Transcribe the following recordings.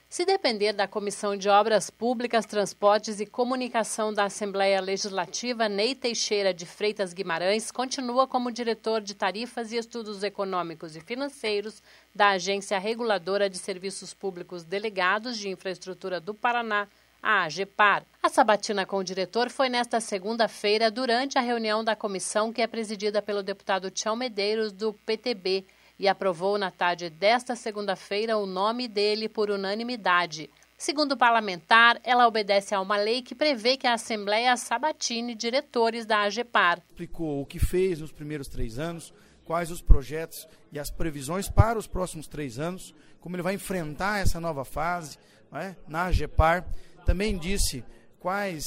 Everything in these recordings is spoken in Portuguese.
Se depender da Comissão de Obras Públicas, Transportes e Comunicação da Assembleia Legislativa, Ney Teixeira de Freitas Guimarães continua como diretor de Tarifas e Estudos Econômicos e Financeiros da Agência Reguladora de Serviços Públicos Delegados de Infraestrutura do Paraná, a AGEPAR. A sabatina com o diretor foi nesta segunda-feira, durante a reunião da comissão que é presidida pelo deputado Tião Medeiros, do PTB, e aprovou na tarde desta segunda-feira o nome dele por unanimidade. Segundo o parlamentar, ela obedece a uma lei que prevê que a Assembleia sabatine diretores da AGEPAR. Explicou o que fez nos primeiros 3 anos, quais os projetos e as previsões para os próximos 3 anos, como ele vai enfrentar essa nova fase, na AGEPAR. Também disse quais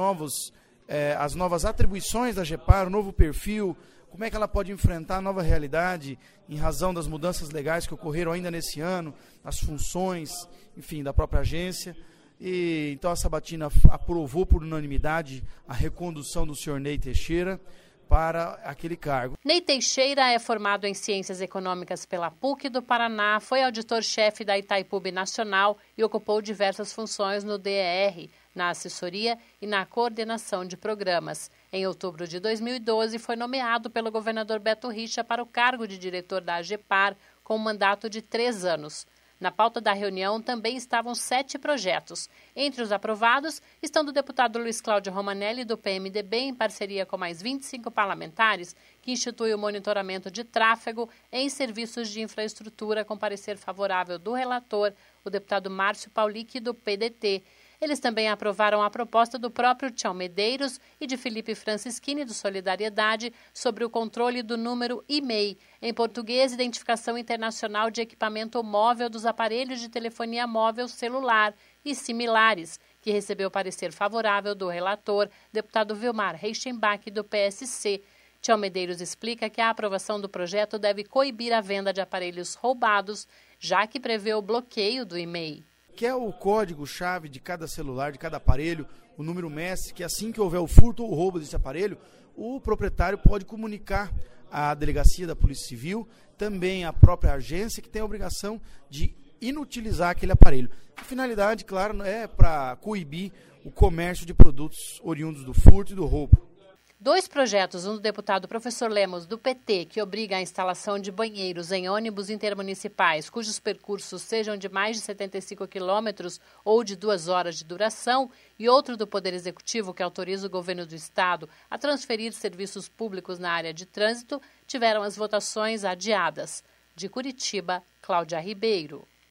as novas atribuições da AGEPAR, o novo perfil, como é que ela pode enfrentar a nova realidade em razão das mudanças legais que ocorreram ainda nesse ano, as funções, enfim, da própria agência. E então a sabatina aprovou por unanimidade a recondução do senhor Ney Teixeira para aquele cargo. Ney Teixeira é formado em Ciências Econômicas pela PUC do Paraná, foi auditor-chefe da Itaipu Nacional e ocupou diversas funções no DER, na assessoria e na coordenação de programas. Em outubro de 2012, foi nomeado pelo governador Beto Richa para o cargo de diretor da AGEPAR, com um mandato de 3 anos. Na pauta da reunião também estavam 7 projetos. Entre os aprovados estão do deputado Luiz Cláudio Romanelli, do PMDB, em parceria com mais 25 parlamentares, que institui o monitoramento de tráfego em serviços de infraestrutura, com parecer favorável do relator, o deputado Márcio Paulic, do PDT. Eles também aprovaram a proposta do próprio Tião Medeiros e de Felipe Francischini, do Solidariedade, sobre o controle do número IMEI, em português, Identificação Internacional de Equipamento Móvel dos Aparelhos de Telefonia Móvel Celular e similares, que recebeu parecer favorável do relator, deputado Vilmar Reichenbach, do PSC. Tião Medeiros explica que a aprovação do projeto deve coibir a venda de aparelhos roubados, já que prevê o bloqueio do IMEI. Que é o código-chave de cada celular, de cada aparelho, o número MESC, que assim que houver o furto ou o roubo desse aparelho, o proprietário pode comunicar à delegacia da Polícia Civil, também à própria agência, que tem a obrigação de inutilizar aquele aparelho. A finalidade, claro, é para coibir o comércio de produtos oriundos do furto e do roubo. 2 projetos, um do deputado professor Lemos, do PT, que obriga a instalação de banheiros em ônibus intermunicipais, cujos percursos sejam de mais de 75 quilômetros ou de 2 horas de duração, e outro do Poder Executivo, que autoriza o governo do Estado a transferir serviços públicos na área de trânsito, tiveram as votações adiadas. De Curitiba, Cláudia Ribeiro.